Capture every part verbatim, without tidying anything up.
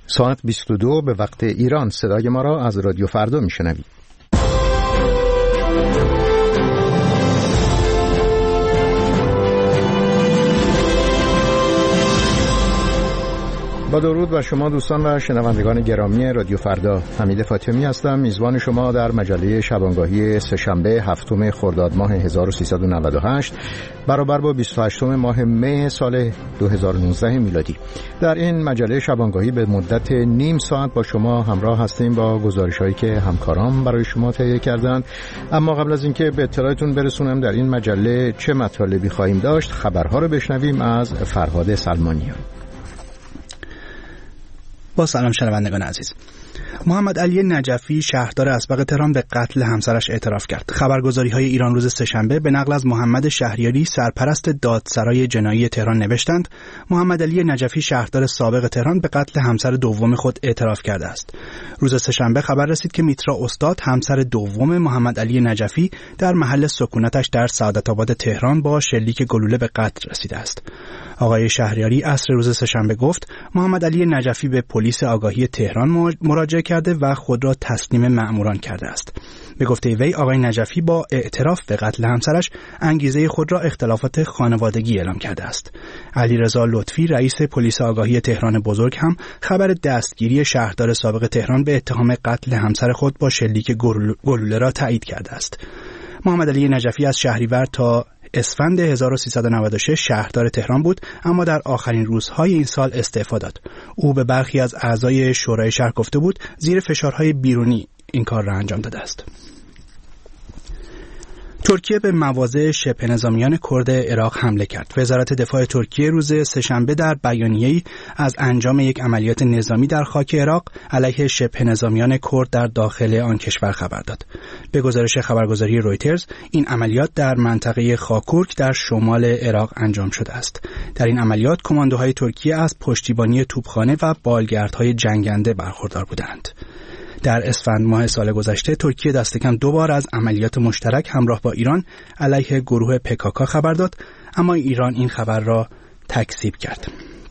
ساعت بیست و دو به وقت ایران. صدای ما را از رادیو فردا میشنوید. با درود بر شما دوستان و شنوندگان گرامی رادیو فردا، حمید فاطمی هستم، میزبان شما در مجله شبانگاهی سه‌شنبه هفتم خرداد ماه هزار و سیصد و نود و هشت برابر با بیست و هشتم ماه می سال دو هزار و نوزده میلادی. در این مجله شبانگاهی به مدت نیم ساعت با شما همراه هستیم با گزارش‌هایی که همکاران برای شما تهیه کردند. اما قبل از اینکه به اطلاعتون برسونم در این مجله چه مطالبی خواهیم داشت، خبرها رو بشنویم از فرهاد سلمانیان. با سلام شنوندگان عزیز. محمد علی نجفی شهردار اسبق تهران به قتل همسرش اعتراف کرد. خبرگزاری‌های ایران روز سه‌شنبه به نقل از محمد شهریاری سرپرست دادسرای جنایی تهران نوشتند محمد علی نجفی شهردار سابق تهران به قتل همسر دوم خود اعتراف کرده است. روز سه‌شنبه خبر رسید که میترا استاد همسر دوم محمد علی نجفی در محل سکونتش در سعادت‌آباد تهران با شلیک گلوله به قتل رسیده است. آقای شهریاری عصر روز سه‌شنبه گفت محمد علی نجفی به پلیس آگاهی تهران مراجعه کرده و خود را تسلیم مأموران کرده است. به گفته وی آقای نجفی با اعتراف به قتل همسرش انگیزه خود را اختلافات خانوادگی اعلام کرده است. علیرضا لطفی رئیس پلیس آگاهی تهران بزرگ هم خبر دستگیری شهردار سابق تهران به اتهام قتل همسر خود با شلیک گلوله را تایید کرده است. محمد علی نجفی از شهریور تا اسفند هزار و سیصد و نود و شش شهردار تهران بود، اما در آخرین روزهای این سال استعفا داد. او به برخی از اعضای شورای شهر گفته بود زیر فشارهای بیرونی این کار را انجام داده است. ترکیه به مواضع شبه نظامیان کرد عراق حمله کرد. وزارت دفاع ترکیه روز سه‌شنبه در بیانیه‌ای از انجام یک عملیات نظامی در خاک عراق علیه شبه نظامیان کرد در داخل آن کشور خبر داد. به گزارش خبرگزاری رویترز این عملیات در منطقه خاکورک در شمال عراق انجام شده است. در این عملیات کماندوهای ترکیه از پشتیبانی توپخانه و بالگردهای جنگنده برخوردار بودند. در اسفند ماه سال گذشته ترکیه دست کم دو بار از عملیات مشترک همراه با ایران علیه گروه پکاکا خبر داد، اما ایران این خبر را تکذیب کرد.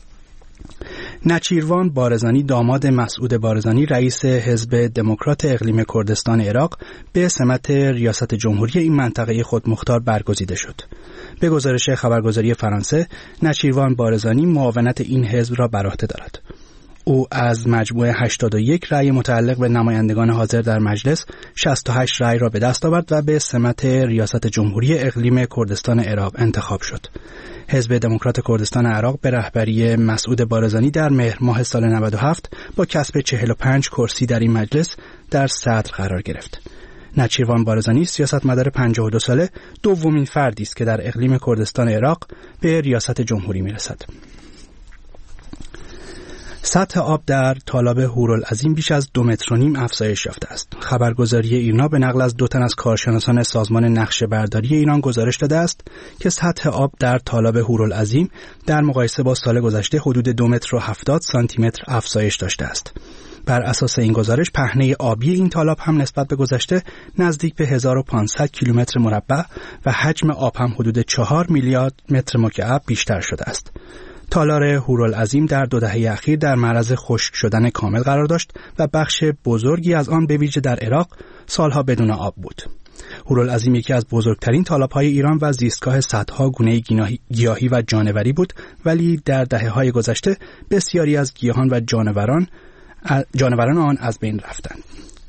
نچیروان بارزانی داماد مسعود بارزانی رئیس حزب دموکرات اقلیم کردستان عراق به سمت ریاست جمهوری این منطقه خود مختار برگزیده شد. به گزارش خبرگزاری فرانسه نچیروان بارزانی معاونت این حزب را بر عهده دارد. او از مجموع هشتاد و یک رأی متعلق به نمایندگان حاضر در مجلس شصت و هشت رأی را به دست آورد و به سمت ریاست جمهوری اقلیم کردستان عراق انتخاب شد. حزب دموکرات کردستان عراق به رهبری مسعود بارزانی در مهر ماه سال نود و هفت با کسب چهل و پنج کرسی در این مجلس در صدر قرار گرفت. نچیروان بارزانی سیاستمدار پنجاه و دو ساله دومین فردی است که در اقلیم کردستان عراق به ریاست جمهوری میرسد. سطح آب در تالاب هورالعظیم بیش از دو متر و نیم افزایش یافته است. خبرگزاری ایرنا به نقل از دو تن از کارشناسان سازمان نقشه برداری ایران گزارش داده است که سطح آب در تالاب هورالعظیم در مقایسه با سال گذشته حدود دو متر و هفتاد سانتی متر افزایش داشته است. بر اساس این گزارش پهنه آبی این تالاب هم نسبت به گذشته نزدیک به هزار و پانصد کیلومتر مربع و حجم آب هم حدود چهار میلیارد متر مکعب بیشتر شده است. تالار هورالعظیم در دو دهه اخیر در معرض خشک شدن کامل قرار داشت و بخش بزرگی از آن به ویژه در عراق سالها بدون آب بود. هورالعظیم یکی از بزرگترین تالاب‌های ایران و زیستگاه صدها گونه گیاهی و جانوری بود، ولی در دهه‌های گذشته بسیاری از گیاهان و جانوران جانوران آن از بین رفتند.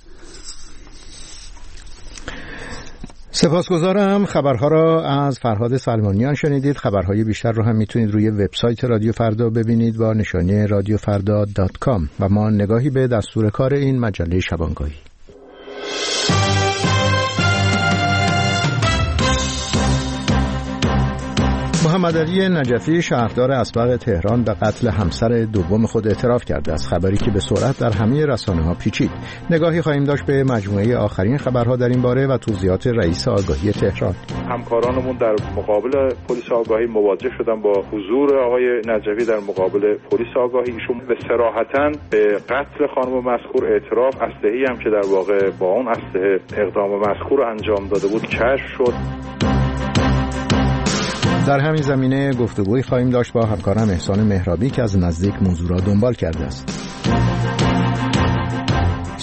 سپاسگزارم. خبرها را از فرهاد سلمانیان شنیدید. خبرهای بیشتر رو هم میتونید روی وبسایت رادیو فردا ببینید با نشانی رادیو فردا دات کام و ما نگاهی به دستور کار این مجله شبانگاهی. محمد علی نجفی شهردار اسبق تهران به قتل همسر دوم خود اعتراف کرده است، خبری که به سرعت در همه رسانه‌ها پیچید. نگاهی خواهیم داشت به مجموعه آخرین خبرها در این باره و توضیحات رئیس آگاهی تهران. همکارانمون در مقابل پلیس آگاهی مواجه شدن با حضور آقای نجفی در مقابل پلیس آگاهی. ایشون به صراحتاً به قتل خانم مذکور اعتراف، اسلحه‌ای هم که در واقع با اون اسلحه اقدام مذکور انجام داده بود کشف شد. در همین زمینه گفتگوی خواهیم داشت با همکارم احسان مهرابی که از نزدیک موضوع را دنبال کرده است.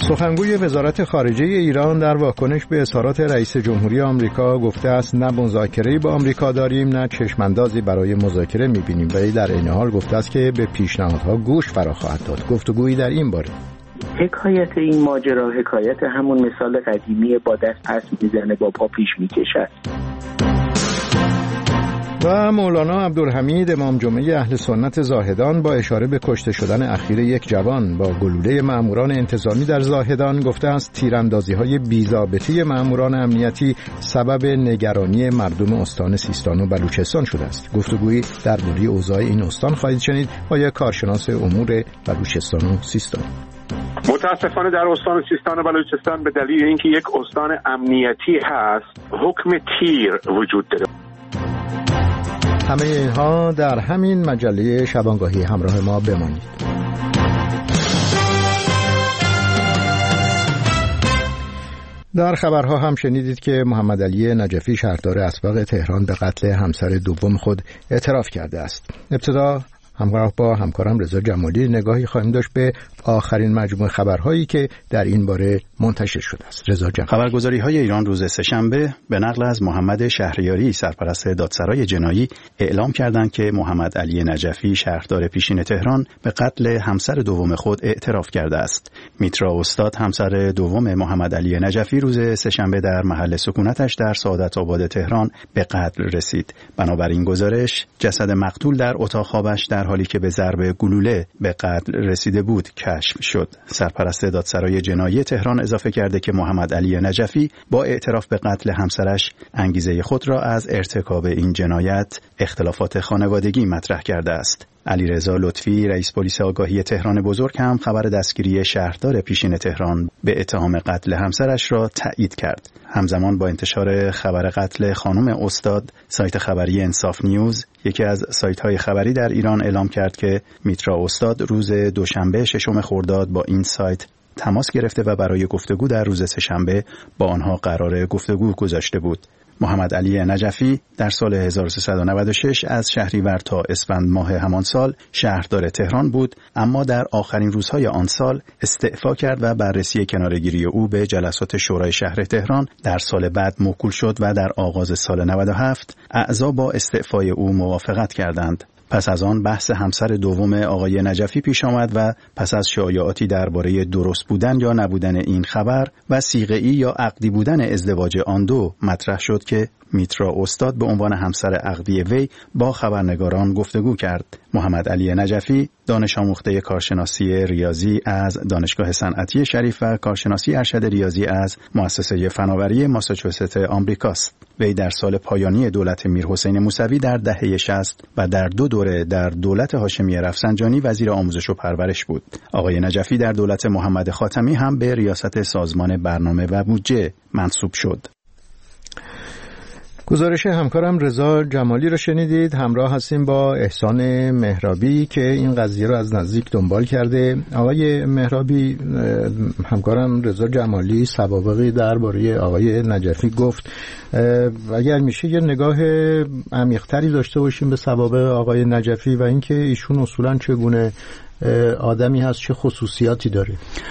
سخنگوی وزارت خارجه ایران در واکنش به اظهارات رئیس جمهوری آمریکا گفته است نه مذاکره‌ای با آمریکا داریم نه چشم‌اندازی برای مذاکره می‌بینیم، ولی در این حال گفته است که به پیشنهادها گوش فرا خواهد داد. گفتگویی در این باره. حکایت این ماجرا حکایت همون مثال قدیمی با دست پس میزنه با پا پیش میکشد. و مولانا عبدالحمید امام جمعه اهل سنت زاهدان با اشاره به کشته شدن اخیر یک جوان با گلوله مأموران انتظامی در زاهدان گفته است تیراندازی‌های بی‌ضابطه مأموران امنیتی سبب نگرانی مردم استان سیستان و بلوچستان شده است. گفتگویی درباره اوضاع این استان خواهید شنید با یک کارشناس امور بلوچستان و سیستان. متاسفانه در استان سیستان و بلوچستان به دلیل اینکه یک استان امنیتی هست حکم تیر وجود داره. همه اینها در همین مجله شبانگاهی. همراه ما بمانید. در خبرها هم شنیدید که محمد علی نجفی شهردار اسبق تهران به قتل همسر دوم خود اعتراف کرده است. ابتدا همراه با همکارم رضا جمالی نگاهی خواهیم داشت به آخرین مجموعه خبرهایی که در این باره منتشر شده است. رضا جان. خبرگزاری‌های ایران روز سه‌شنبه به نقل از محمد شهریاری سرپرست دادسرای جنایی اعلام کردند که محمد علی نجفی شهردار پیشین تهران به قتل همسر دوم خود اعتراف کرده است. میترا استاد همسر دوم محمد علی نجفی روز سه‌شنبه در محل سکونتش در سعادت آباد تهران به قتل رسید. بنابراین گزارش جسد مقتول در اتاق خوابش در حالی که به ضرب گلوله به قتل رسیده بود کشف شد. سرپرست دادسرای جنایی تهران اضافه کرده که محمد علی نجفی با اعتراف به قتل همسرش انگیزه خود را از ارتکاب این جنایت اختلافات خانوادگی مطرح کرده است. علیرضا لطفی رئیس پلیس آگاهی تهران بزرگ هم خبر دستگیری شهردار پیشین تهران به اتهام قتل همسرش را تایید کرد. همزمان با انتشار خبر قتل خانم استاد، سایت خبری انصاف نیوز، یکی از سایت‌های خبری در ایران، اعلام کرد که میترا استاد روز دوشنبه ششم خرداد با این سایت تماس گرفته و برای گفتگو در روز سه‌شنبه با آنها قرار گفتگو گذاشته بود. محمد علی نجفی در سال هزار و سیصد و نود و شش از شهریور تا اسفند ماه همان سال شهردار تهران بود، اما در آخرین روزهای آن سال استعفا کرد و بررسی کناره‌گیری او به جلسات شورای شهر تهران در سال بعد موکول شد و در آغاز سال نود و هفت اعضا با استعفای او موافقت کردند. پس از آن بحث همسر دوم آقای نجفی پیش آمد و پس از شایعاتی درباره درست بودن یا نبودن این خبر و صیغه‌ای یا عقدی بودن ازدواج آن دو مطرح شد که میترا استاد به عنوان همسر عقدی وی با خبرنگاران گفتگو کرد. محمد علی نجفی دانش آموخته کارشناسی ریاضی از دانشگاه صنعتی شریف و کارشناسی ارشد ریاضی از مؤسسه فناوری ماساچوست آمریکاست. وی در سال پایانی دولت میرحسین موسوی در دهه شصت و در دو دوره در دولت هاشمی رفسنجانی وزیر آموزش و پرورش بود. آقای نجفی در دولت محمد خاتمی هم به ریاست سازمان برنامه و بودجه منصوب شد. گزارش همکارم رضا جمالی رو شنیدید. همراه هستیم با احسان مهرابی که این قضیه رو از نزدیک دنبال کرده. آقای مهرابی، همکارم رضا جمالی سوابقی درباره آقای نجفی گفت. اگر میشه یه نگاه عمیق‌تری داشته باشیم به سوابق آقای نجفی و اینکه ایشون اصولاً چگونه آدمی هست، چه خصوصیاتی داره.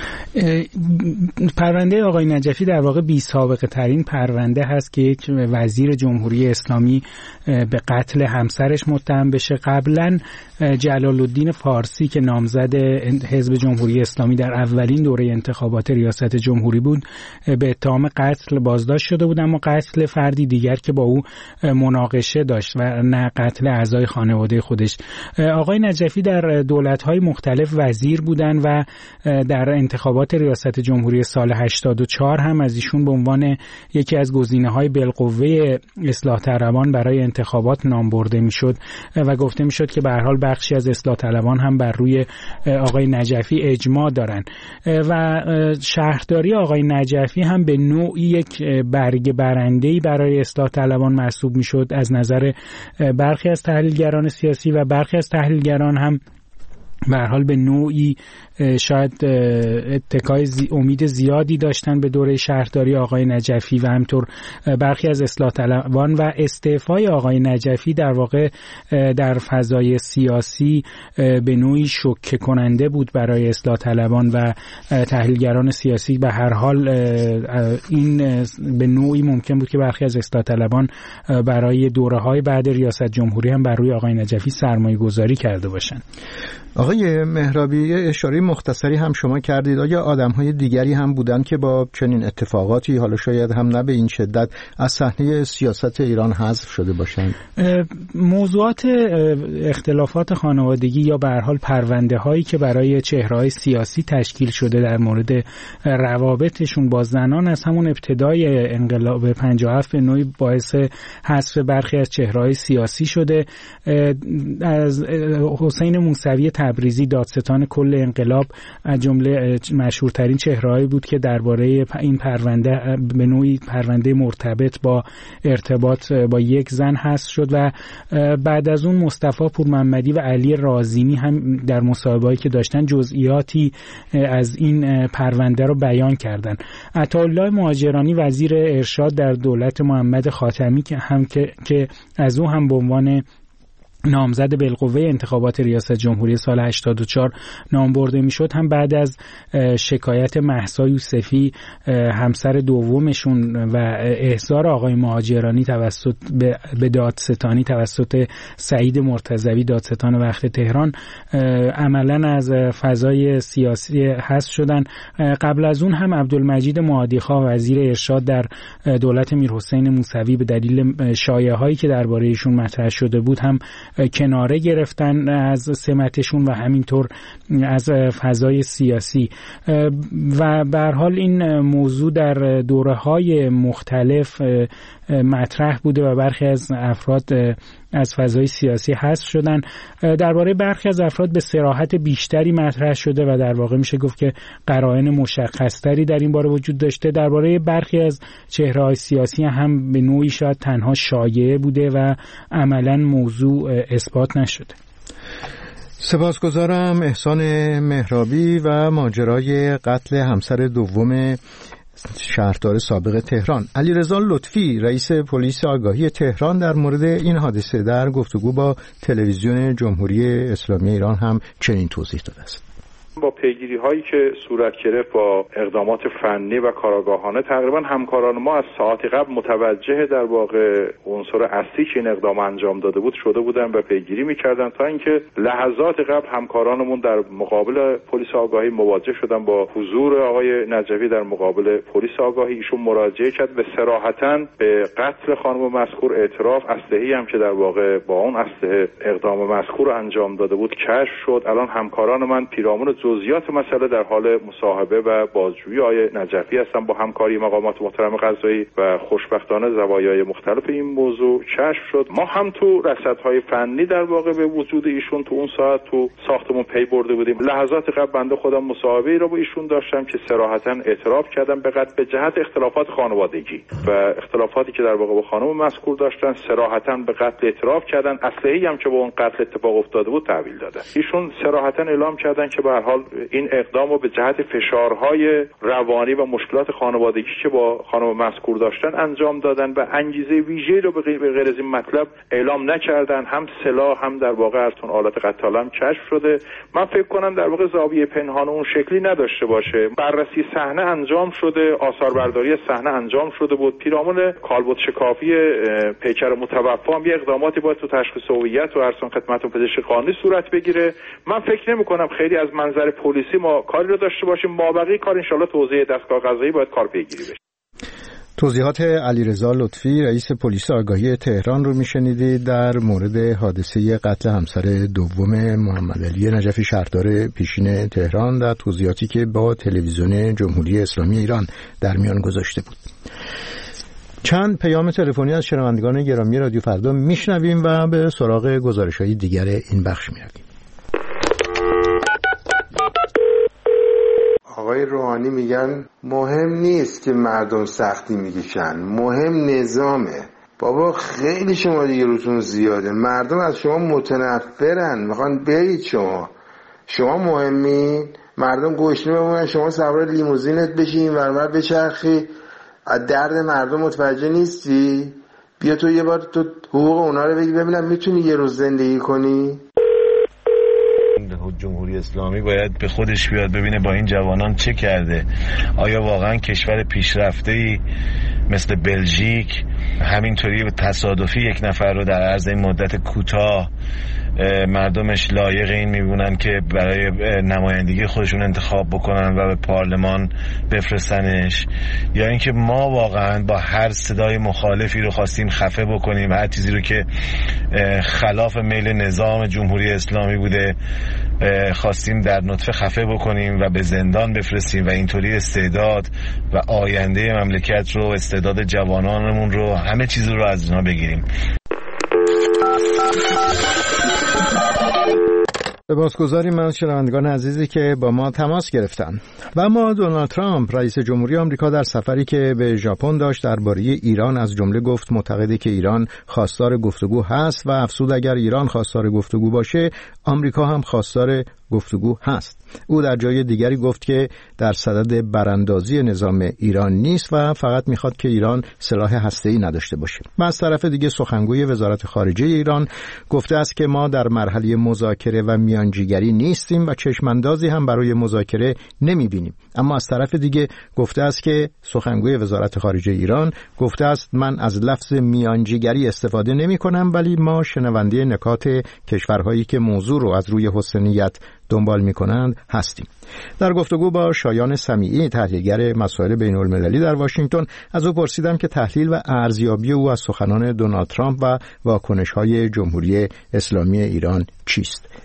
پرونده آقای نجفی در واقع بی سابقه ترین پرونده هست که یک وزیر جمهوری اسلامی به قتل همسرش متهم بشه. قبلا جلال الدین فارسی که نامزد حزب جمهوری اسلامی در اولین دوره انتخابات ریاست جمهوری بود به اتهام قتل بازداشت شده بود، اما قتل فردی دیگر که با او مناقشه داشت و نه قتل اعضای خانواده خودش. آقای نجفی در دولت‌های مختلف وزیر بودن و در انتخابات ریاست جمهوری سال هشتاد و چهار هم از ایشون به عنوان یکی از گزینه‌های بالقوه اصلاح طلبان برای انتخابات نام برده میشد و گفته میشد که به هر حال بخشی از اصلاح طلبان هم بر روی آقای نجفی اجماع دارن و شهرداری آقای نجفی هم به نوعی یک برگ برنده‌ای برای اصلاح طلبان محسوب میشد از نظر برخی از تحلیلگران سیاسی و برخی از تحلیلگران هم به هر حال به نوعی شاید اتکای زی امید زیادی داشتن به دوره شهرداری آقای نجفی و همطور برخی از اصلاح طلبان و استعفای آقای نجفی در واقع در فضای سیاسی به نوعی شوکه کننده بود برای اصلاح طلبان و تحلیلگران سیاسی. به هر حال این به نوعی ممکن بود که برخی از اصلاح طلبان برای دوره‌های بعد ریاست جمهوری هم بر روی آقای نجفی سرمایه گذاری کرده باشند. آقای مهرابی اشاره مختصری هم شما کردید، آیا آدم‌های دیگری هم بودند که با چنین اتفاقاتی حالا شاید هم نه به این شدت از صحنه سیاست ایران حذف شده باشند؟ موضوعات اختلافات خانوادگی یا به هر حال پرونده‌هایی که برای چهره‌های سیاسی تشکیل شده در مورد روابطشون با زنان از همون ابتدای انقلاب پنجاه و هفت به نوعی باعث حذف برخی از چهره‌های سیاسی شده. از حسین موسوی تبریزی دادستان کل انقلاب از جمله مشهورترین چهره‌ای بود که درباره این پرونده به نوعی پرونده مرتبط با ارتباط با یک زن حذف شد و بعد از اون مصطفی پورمحمدی و علی رازیمی هم در مصاحبه‌ای که داشتن جزئیاتی از این پرونده رو بیان کردند. عطاالله مهاجرانی وزیر ارشاد در دولت محمد خاتمی که هم که, که از او هم به عنوان نامزد بالقوه انتخابات ریاست جمهوری سال هشتاد و چهار نام برده میشد، هم بعد از شکایت مهسا یوسفی همسر دومشون و احضار آقای مهاجرانی توسط به دادستانی توسط سعید مرتضوی دادستان وقت تهران عملا از فضای سیاسی حذف شدن. قبل از اون هم عبدالمجید معادیخواه وزیر ارشاد در دولت میرحسین موسوی به دلیل شایعه‌هایی که درباره ایشون مطرح شده بود هم کناره گرفتن از سمتشون و همینطور از فضای سیاسی و به هر حال این موضوع در دوره‌های مختلف مطرح بوده و برخی از افراد از فضای سیاسی حذف شدن. درباره برخی از افراد به صراحت بیشتری مطرح شده و در واقع میشه گفت که قرائن مشخصتری در این باره وجود داشته. درباره برخی از چهره‌های سیاسی هم به نوعی شاید تنها شایعه بوده و عملاً موضوع اثبات نشده. سپاسگزارم. احسان مهرابی و ماجرای قتل همسر دوم شهردار سابق تهران. علیرضا لطفی رئیس پلیس آگاهی تهران در مورد این حادثه در گفتگو با تلویزیون جمهوری اسلامی ایران هم چنین توضیح داده است. با پیگیری هایی که صورت گرفت با اقدامات فنی و کارآگاهانه تقریبا همکاران ما از ساعتی قبل متوجه در واقع عنصر اصلی که این اقدام انجام داده بود شده بودن و پیگیری میکردن تا اینکه لحظات قبل همکارانمون در مقابل پلیس آگاهی مواجه شدن با حضور آقای نجفی در مقابل پلیس آگاهی. ایشون مراجعه کرد به صراحتاً به قتل خانم مذکور اعتراف، اسلحه‌ای هم که در واقع با اون اسلحه اقدام مذکور انجام داده بود کشف شد. الان همکاران من پیرامون جزئیات مسئله در حال مصاحبه و بازجویی آقای نجفی هستن با همکاری مقامات محترم قضایی و خوشبختانه زوایای مختلف این موضوع کشف شد. ما هم تو رصدهای فنی در واقع به وجود ایشون تو اون ساعت تو ساختمون پی برده بودیم. لحظات قبل بنده خودم مصاحبه‌ای رو با ایشون داشتم که صراحتاً اعتراف کردم به قتل به جهت اختلافات خانوادگی و اختلافاتی که در واقع با خانم مذکور داشتن صراحتاً به قتل اعتراف کردن. اسلحه‌ای هم که با اون قتل اتفاق افتاده بود تحویل دادن. ایشون صراحتاً اعلام کردن که به هر حال این اقدام رو به جهت فشارهای روانی و مشکلات خانوادگی که با خانم مذکور داشتن انجام دادن و انگیزه ویژه‌ای رو به غیر از این مطلب اعلام نکردن. هم سلاح هم در واقع از اون آلات قتال هم کشف شده. من فکر کنم در واقع زاویه پنهان اون شکلی نداشته باشه. بررسی صحنه انجام شده، آثار برداری صحنه انجام شده بود. پیرامون کالبد شکافی پیکر متوفی هم یه اقداماتی باید تو تشخیص هویت و ارسال خدمت پزشک قانونی صورت بگیره. من فکر نمی‌کنم خیلی از منظر پلیسی ما کاری رو داشته باشیم. مابقی کار انشالله توزیع دستگاه قضایی باید کار پیگیری بشه. توضیحات علیرضا لطفی رئیس پلیس آگاهی تهران رو میشنیدید در مورد حادثه قتل همسر دوم محمد علی نجفی شهردار پیشین تهران در توضیحاتی که با تلویزیون جمهوری اسلامی ایران در میان گذاشته بود. چند پیام تلفنی از شنوندگان گرامی رادیو فردا میشنویم و به سراغ گزارش‌های دیگر این بخش میرویم. آقای روحانی میگن مهم نیست که مردم سختی میکشن، مهم نظامه. بابا خیلی شما دیگه روتون زیاده، مردم از شما متنفرن، میخوان برید شما. شما مهمین، مردم گشنه بمونن، شما سوار لیموزینت بشین ورمر بچرخی، از درد مردم متوجه نیستی؟ بیا تو یه بار تو حقوق اونا رو بگی ببینم میتونی یه روز زندگی کنی؟ جمهوری اسلامی باید به خودش بیاد ببینه با این جوانان چه کرده. آیا واقعا کشور پیشرفته‌ای مثل بلژیک همینطوری تصادفی یک نفر رو در عرض این مدت کوتاه مردمش لایق این میبونن که برای نمایندگی خودشون انتخاب بکنن و به پارلمان بفرستنش، یا اینکه ما واقعا با هر صدای مخالفی رو خواستیم خفه بکنیم، هر چیزی رو که خلاف میل نظام جمهوری اسلامی بوده خواستیم در نطفه خفه بکنیم و به زندان بفرستیم و اینطوری استعداد و آینده مملکت رو، استعداد جوانانمون رو، همه چیز رو از اونا بگیریم. سپاسگزاریم از شنوندگان عزیزی که با ما تماس گرفتن. و اما دونالد ترامپ رئیس جمهوری آمریکا در سفری که به ژاپن داشت درباره ایران از جمله گفت معتقده که ایران خواستار گفتگو هست و افزود اگر ایران خواستار گفتگو باشه آمریکا هم خواستار گفتگو هست. او در جای دیگری گفت که در صدد براندازی نظام ایران نیست و فقط میخواد که ایران سلاح هسته‌ای نداشته باشه. و از طرف دیگه سخنگوی وزارت خارجه ایران گفته است که ما در مرحله مذاکره و میانجیگری نیستیم و چشماندازی هم برای مذاکره نمیبینیم. اما از طرف دیگه گفته است که سخنگوی وزارت خارجه ایران گفته است من از لفظ میانجیگری استفاده نمی کنم، ولی ما شنونده نکات کشورهایی که موضوع رو از روی حسن نیت دنبال می کنند هستیم. در گفتگو با شایان سمیعی تحلیلگر مسائل بین المللی در واشنگتن از او پرسیدم که تحلیل و ارزیابی او از سخنان دونالد ترامپ و واکنش‌های جمهوری اسلامی ایران چیست؟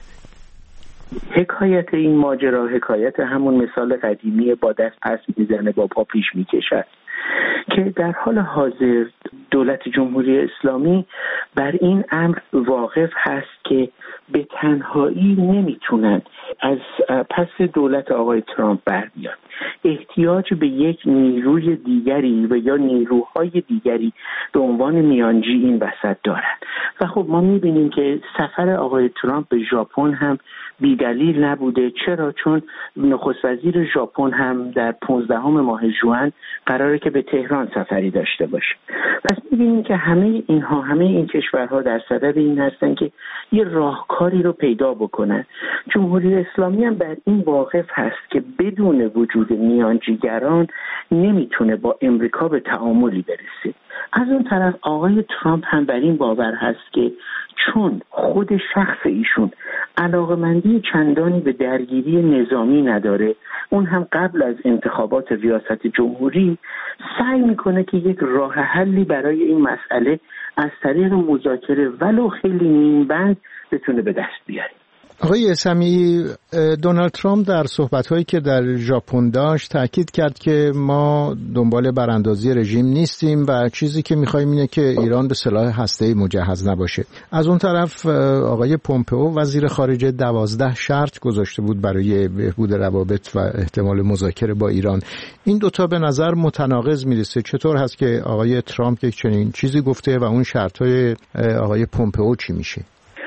حکایت این ماجرا حکایت همون مثال قدیمی با دست پس میزنه با پا پیش میکشد که در حال حاضر دولت جمهوری اسلامی بر این امر واقف هست که به تنهایی نمیتونن از پس دولت آقای ترامپ بر بیان. احتیاج به یک نیروی دیگری و یا نیروهای دیگری به عنوان میانجی این وسط دارن و خب ما میبینیم که سفر آقای ترامپ به ژاپن هم بی‌دلیل نبوده. چرا؟ چون نخست وزیر ژاپن هم در پانزدهم ماه ژوئن قراره که به تهران سفری داشته باشه. پس می‌بینیم که همه اینها همه این کشورها در صدد این هستن که یه راهکاری رو پیدا بکنن. جمهوری اسلامی هم بر این واقف هست که بدون وجود میانجیگران نمیتونه با امریکا به تعاملی برسه. از اون طرف آقای ترامپ هم بر این باور هست که چون خود شخص ایشون علاقمندی چندانی به درگیری نظامی نداره، اون هم قبل از انتخابات ریاست جمهوری سعی میکنه که یک راه حلی برای این مسئله از طریق مذاکره ولو خیلی نیمبند بتونه به دست بیاره. آقای سمیعی، دونالد ترامپ در صحبت‌هایی که در ژاپن داشت تاکید کرد که ما دنبال براندازی رژیم نیستیم و چیزی که می‌خوایم اینه که ایران به سلاح هسته‌ای مجهز نباشه. از اون طرف آقای پومپئو وزیر خارجه دوازده شرط گذاشته بود برای بهبود روابط و احتمال مذاکره با ایران. این دوتا به نظر متناقض میرسه. چطور هست که آقای ترامپ یک چنین چیزی گفته و اون شرط‌های آقای پومپئو چی میشه؟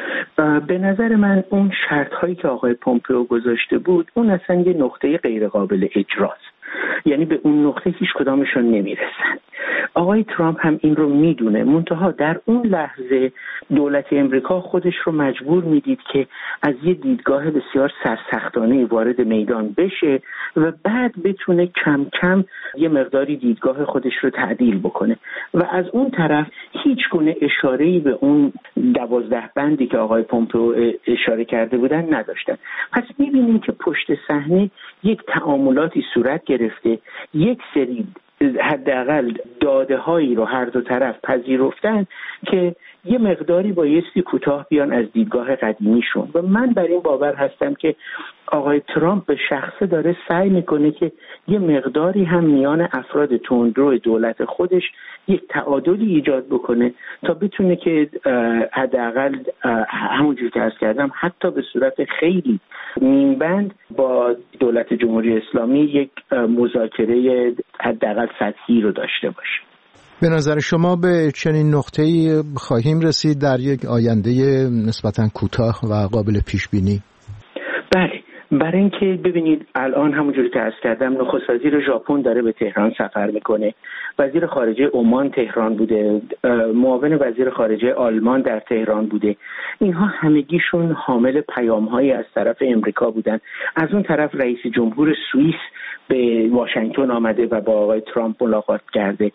به نظر من اون شرط هایی که آقای پومپئو گذاشته بود اون اصلا یه نقطه غیر قابل اجراست، یعنی به اون نقطه هیچ کدامشون نمیرسن. آقای ترامپ هم این رو میدونه، منتها در اون لحظه دولت امریکا خودش رو مجبور میدید که از یه دیدگاه بسیار سرسختانه وارد میدان بشه و بعد بتونه کم کم یه مقداری دیدگاه خودش رو تعدیل بکنه و از اون طرف هیچ گونه اشاره‌ای به اون دوازده بندی که آقای پومپئو اشاره کرده بودن نداشتن. پس میبینیم که پشت صحنه یک تعاملاتی صورت گرفته، یک سری حداقل داده هایی رو هر دو طرف پذیرفتن که یه مقداری بایستی کوتاه بیان از دیدگاه قدیمیشون و من بر این باور هستم که آقای ترامپ به شخصه داره سعی میکنه که یه مقداری هم میان افراد تندرو دولت خودش یک تعادلی ایجاد بکنه تا بتونه که حداقل همونجوری که عرض کردم حتی به صورت خیلی نیمبند با دولت جمهوری اسلامی یک مذاکره حداقل سطحی رو داشته باشه. به نظر شما به چنین نقطه‌ای خواهیم رسید در یک آینده نسبتاً کوتاه و قابل پیش بینی؟ بله، برای اینکه ببینید الان همونجوری که عرض کردم نخست وزیر ژاپن داره به تهران سفر میکنه، وزیر خارجه عمان تهران بوده، معاون وزیر خارجه آلمان در تهران بوده. اینها همگیشون حامل پیام‌هایی از طرف امریکا بودن. از اون طرف رئیس جمهور سوئیس به واشنگتن آمده و با آقای ترامپ ملاقات کرده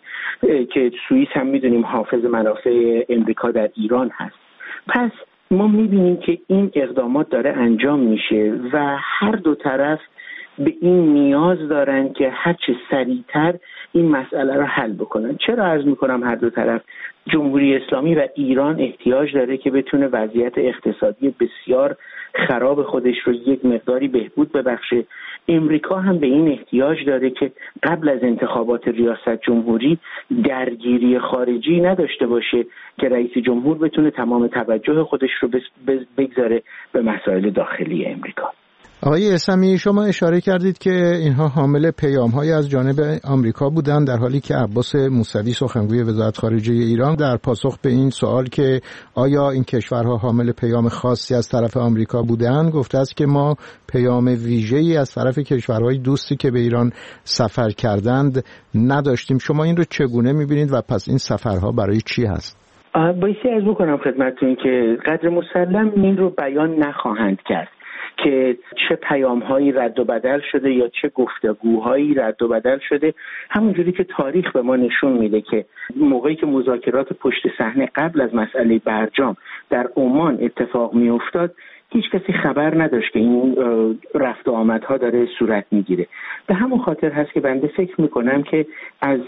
که سوئیس هم میدونیم حافظ منافع امریکا در ایران هست. پس ما میبینیم که این اقدامات داره انجام میشه و هر دو طرف به این نیاز دارن که هرچه سریعتر این مسئله رو حل بکنن. چرا عرض میکنم هر دو طرف؟ جمهوری اسلامی و ایران احتیاج داره که بتونه وضعیت اقتصادی بسیار خراب خودش رو یک مقداری بهبود ببخشه. امریکا هم به این احتیاج داره که قبل از انتخابات ریاست جمهوری درگیری خارجی نداشته باشه که رئیس جمهور بتونه تمام توجه خودش رو بگذاره به مسائل داخلی امریکا. آقای اسمی، شما اشاره کردید که اینها حامل پیام‌هایی از جانب آمریکا بودند، در حالی که عباس موسوی سخنگوی وزارت خارجه ایران در پاسخ به این سوال که آیا این کشورها حامل پیام خاصی از طرف آمریکا بودند گفته است که ما پیام ویژه‌ای از طرف کشورهای دوستی که به ایران سفر کردند نداشتیم. شما این رو چگونه می‌بینید و پس این سفرها برای چی هست؟ بایستی عرض بکنم خدمتتون که قدر مسلم این رو بیان نخواهند کرد که چه پیام‌هایی رد و بدل شده یا چه گفتگوهایی رد و بدل شده. همونجوری که تاریخ به ما نشون میده که موقعی که مذاکرات پشت صحنه قبل از مسئله برجام در عمان اتفاق میافتاد هیچ کسی خبر نداشت که این رفت و آمدها داره صورت میگیره. به همون خاطر هست که بنده فکر میکنم که از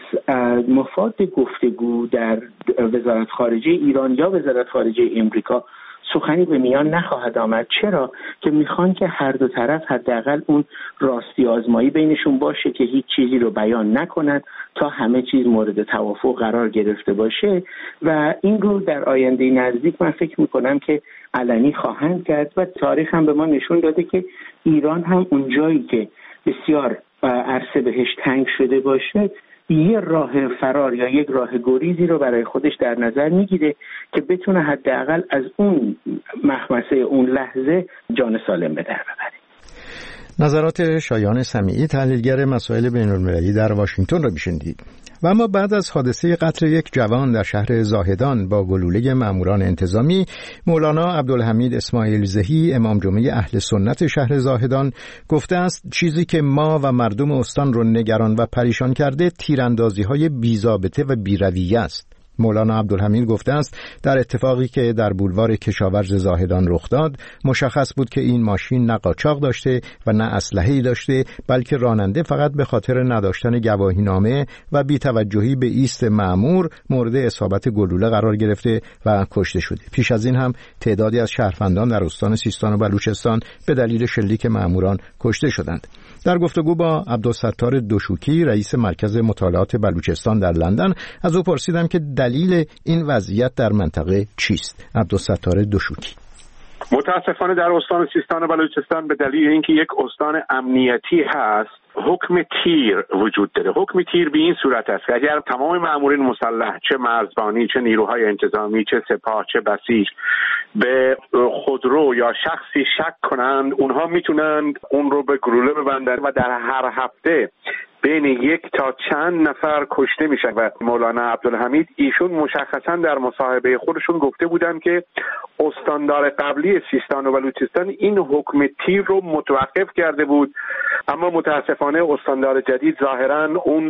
مفاد گفتگو در وزارت خارجه ایران یا وزارت خارجه امریکا سخنی به میان نخواهد آمد. چرا؟ که میخوان که هر دو طرف حداقل اون راستی آزمایی بینشون باشه که هیچ چیزی رو بیان نکنن تا همه چیز مورد توافق قرار گرفته باشه و این رو در آینده نزدیک من فکر میکنم که علنی خواهند کرد و تاریخ هم به ما نشون داده که ایران هم اون جایی که بسیار عرصه بهش تنگ شده باشه یه راه فرار یا یک راه گریزی رو برای خودش در نظر میگیره که بتونه حداقل از اون مخمسه اون لحظه جان سالم به در ببره. نظرات شایان سمیعی، تحلیلگر مسائل بین‌المللی در واشنگتن را میشنیدید. و اما بعد از حادثه قتل یک جوان در شهر زاهدان با گلوله ماموران انتظامی، مولانا عبدالحمید اسماعیل زهی امام جمعه اهل سنت شهر زاهدان گفته است چیزی که ما و مردم استان را نگران و پریشان کرده تیراندازی‌های بی‌ضابطه و بی‌رویه است. مولانا عبدالحمید گفته است در اتفاقی که در بولوار کشاورز زاهدان رخ داد مشخص بود که این ماشین نه قاچاق داشته و نه اسلحه‌ای داشته، بلکه راننده فقط به خاطر نداشتن گواهینامه و بی‌توجهی به ایست مأمور مورد اصابت گلوله قرار گرفته و کشته شده. پیش از این هم تعدادی از شهروندان در استان سیستان و بلوچستان به دلیل شلیک مأموران کشته شدند. در گفتگو با عبدالستار دوشوکی رئیس مرکز مطالعات بلوچستان در لندن از او پرسیدم که دلیل این وضعیت در منطقه چیست. عبدالستار دوشوکی: متاسفانه در استان سیستان و بلوچستان به دلیل اینکه یک استان امنیتی هست حکم تیر وجود داره. حکم تیر به این صورت است که اگر تمام مامورین مسلح، چه مرزبانی، چه نیروهای انتظامی، چه سپاه، چه بسیج، به خودرو یا شخصی شک کنند، اونها میتونند اون رو به گلوله ببندن و در هر هفته بین یک تا چند نفر کشته میشن. و مولانا عبدالحمید ایشون مشخصا در مصاحبه خودشون گفته بودن که استاندار قبلی سیستان و بلوچستان این حکم تیر رو متوقف کرده بود، اما متاسفانه استاندار جدید ظاهرا اون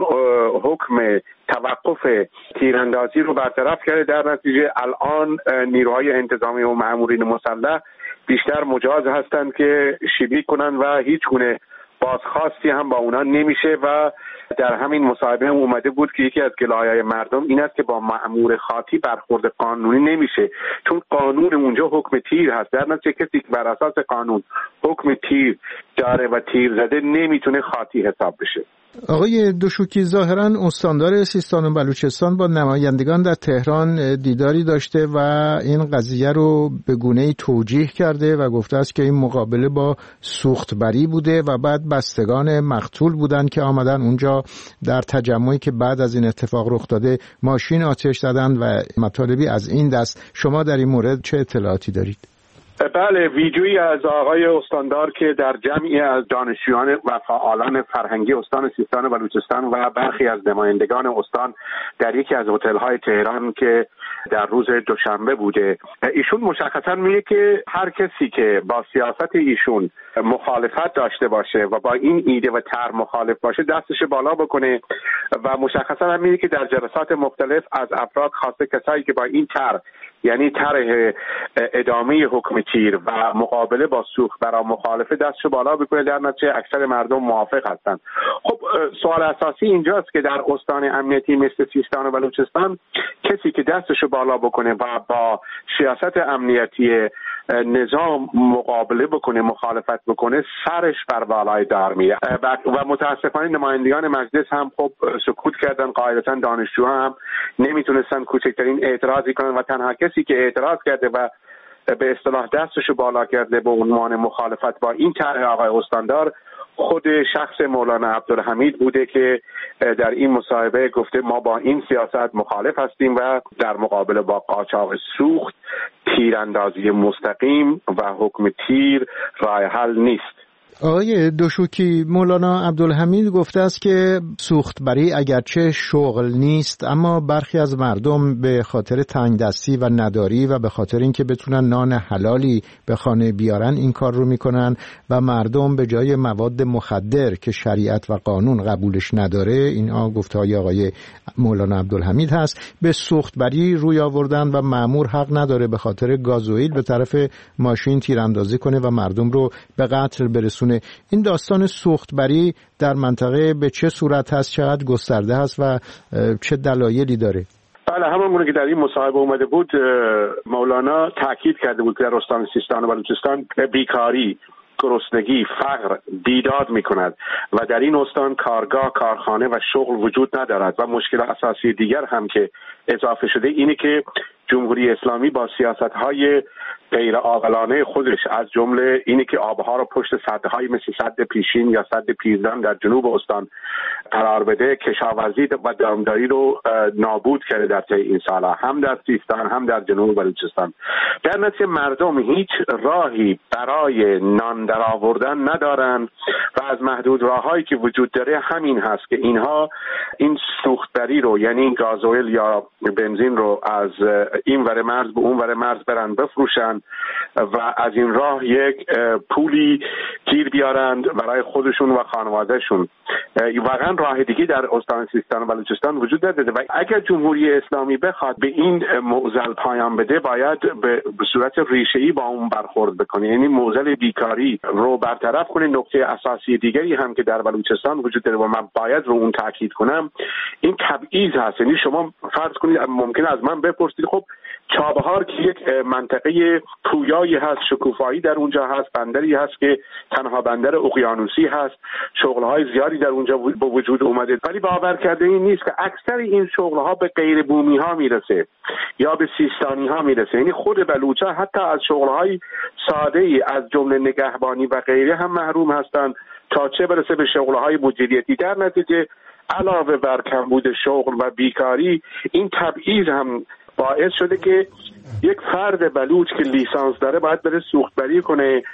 حکم توقف تیراندازی رو برطرف کرده. در نتیجه الان نیروهای انتظامی و مامورین مسلح بیشتر مجاز هستند که شلیک کنن و هیچ گونه بازخواستی هم با اونا نمیشه. و در همین مصاحبه هم اومده بود که یکی از گلایه‌های مردم این است که با مأمور خاطی برخورد قانونی نمیشه، چون قانون اونجا حکم تیر هست. در نتیجه کسی که بر اساس قانون حکم تیر داره و تیر زده نمیتونه خاطی حساب بشه. آقای دوشوکی، ظاهراً استاندار سیستان و بلوچستان با نمایندگان در تهران دیداری داشته و این قضیه رو به گونه‌ای توجیه کرده و گفته است که این مقابله با سوختبری بوده و بعد بستگان مقتول بودند که آمدن اونجا در تجمعی که بعد از این اتفاق رخ داده ماشین آتش زدند و مطالبی از این دست. شما در این مورد چه اطلاعاتی دارید؟ بله، ویدیویی از آقای استاندار که در جمعی از دانشجویان و فعالان فرهنگی استان سیستان و بلوچستان و برخی از نمایندگان استان در یکی از هتل‌های تهران که در روز دوشنبه بوده، ایشون مشخصا میگه که هر کسی که با سیاست ایشون مخالفت داشته باشه و با این ایده و طرح مخالف باشه دستش بالا بکنه و مشخصا هم میگه که در جلسات مختلف از افراد خواسته کسایی که با این طرح، یعنی طرح ادامه حکم تیر و مقابله با سوخت برای مخالفه دستشو بالا بکنه، در نتیجه اکثر مردم موافق هستند. خب سوال اساسی اینجاست که در استان امنیتی مثل سیستان و بلوچستان کسی که دستشو بالا بکنه و با سیاست امنیتی نظام مقابله بکنه، مخالفت بکنه، سرش بر بالای دار میره و متاسفانه نمایندگان مجلس هم خب سکوت کردن. قاعدتا دانشجوها هم نمیتونستن کوچکترین اعتراضی کنن و تنها کسی که اعتراض کرده و به اصطلاح دستشو بالا کرده به عنوان مخالفت با این طرح آقای استاندار خود شخص مولانا عبدالحمید بوده که در این مصاحبه گفته ما با این سیاست مخالف هستیم و در مقابل با قاچاق سوخت، تیراندازی مستقیم و حکم تیر راه حل نیست. آقای دوشوکی، مولانا عبدالحمید گفته است که سوختبری اگرچه شغل نیست اما برخی از مردم به خاطر تنگدستی و نداری و به خاطر اینکه بتونن نان حلالی به خانه بیارن این کار رو میکنن و مردم به جای مواد مخدر که شریعت و قانون قبولش نداره، اینا گفته‌های آقای مولانا عبدالحمید هست، به سوختبری روی آوردن و مأمور حق نداره به خاطر گازوئیل به طرف ماشین تیراندازی کنه و مردم رو به قتل برسونه. این داستان سوختبری در منطقه به چه صورت هست، چقدر گسترده هست و چه دلایلی داره؟ بله، همونگونه که در این مصاحبه اومده بود مولانا تاکید کرده بود که در استان سیستان و بلوچستان بیکاری، گرسنگی، فقر بیداد می کند و در این استان کارگاه، کارخانه و شغل وجود ندارد و مشکل اساسی دیگر هم که اضافه شده اینه که جمهوری اسلامی با سیاست‌های غیر عاقلانه خودش از جمله اینه که آبها رو پشت سدهای مثل سد پیشین یا سد پیرزن در جنوب استان قرار بده، کشاورزی و دامداری رو نابود کرده در طی این سالها، هم در سیستان هم در جنوب بلوچستان. در نتیجه مردم هیچ راهی برای نان درآوردن ندارن و از محدود راههایی که وجود داره همین هست که اینها این سوختبری رو، یعنی این گازوئیل یا بنزین رو از این ور مرز به اون ور مرز برن بفروشن و از این راه یک پولی گیر بیارند برای خودشون و خانوادهشون. واقعا راه دیگه در استان سیستان و بلوچستان وجود نداره و اگر جمهوری اسلامی بخواد به این معضل پایان بده باید به صورت ریشه‌ای با اون برخورد بکنه، یعنی معضل بیکاری رو برطرف کنه. نکته اساسی دیگری هم که در بلوچستان وجود داره و من باید رو اون تاکید کنم این تبعیض هست. یعنی شما فرض کنید ممکن از من بپرسید خب چابهار که یک منطقه پویایی هست، شکوفایی در اونجا هست، بندری هست که تنها بندر اقیانوسی هست، شغل‌های زیادی در اونجا به وجود اومده، ولی باور کرده این نیست که اکثر این شغل‌ها به غیر بومی ها میرسه یا به سیستانی ها میرسه. یعنی خود بلوچا حتی از شغل‌های ساده‌ای از جمله نگهبانی و غیره هم محروم هستند تا چه برسه به شغل‌های مدیریتی. در نتیجه علاوه بر کمبود شغل و بیکاری، این تبعیض هم باعث شده که یک فرد بلوچ که لیسانس داره باید بره سوختبری کنه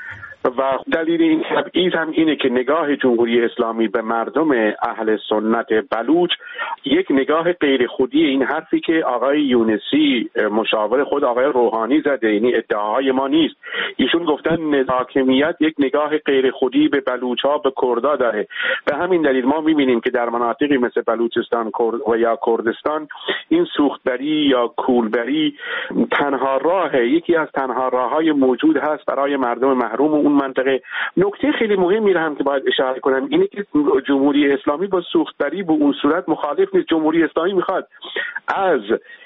و دلیل این تبعیض هم اینه که نگاه جمهوری اسلامی به مردم اهل سنت بلوچ یک نگاه غیر خودی، این حرفی که آقای یونسی مشاور خود آقای روحانی زده، یعنی ادعاهای ما نیست، ایشون گفتن حاکمیت یک نگاه غیر خودی به بلوچ‌ها، به کردها داره. به همین دلیل ما می‌بینیم که در مناطقی مثل بلوچستان و یا کردستان این سوختبری یا کولبری تنها راه، یکی از تنها راه‌های موجود هست برای مردم محروم اون منطقه. نکته خیلی مهمی را هم که باید اشاره کنم اینه که جمهوری اسلامی با سوختبری به اون صورت مخالف نیست. جمهوری اسلامی میخواد از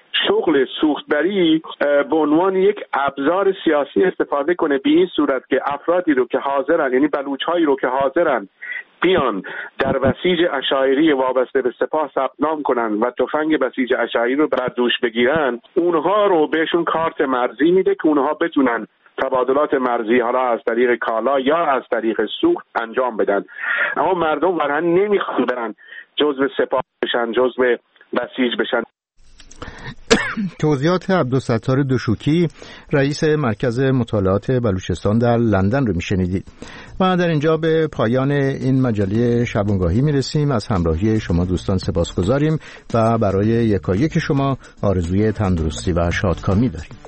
شغل سوختبری به عنوان یک ابزار سیاسی استفاده کنه، به این صورت که افرادی رو که حاضرن، یعنی بلوچ‌هایی رو که حاضرن بیان در بسیج اشاعری وابسته به سپاه ثبت نام کنن و تفنگ بسیج اشاعری رو بر دوش بگیرن، اونها رو بهشون کارت مرزی میده که اونها بتونن تبادلات مرزی حالا از طریق کالا یا از طریق سوخت انجام بدن. اما مردم واقعا نمیخوان برن جزو سپاه بشن، جزو بسیج بشن. توضیحات عبدالستار دوشوکی رئیس مرکز مطالعات بلوچستان در لندن رو میشنیدید. و در اینجا به پایان این مجله شبانگاهی میرسیم. از همراهی شما دوستان سپاسگزاریم و برای یکایک شما آرزوی تندرستی و شادکامی داریم.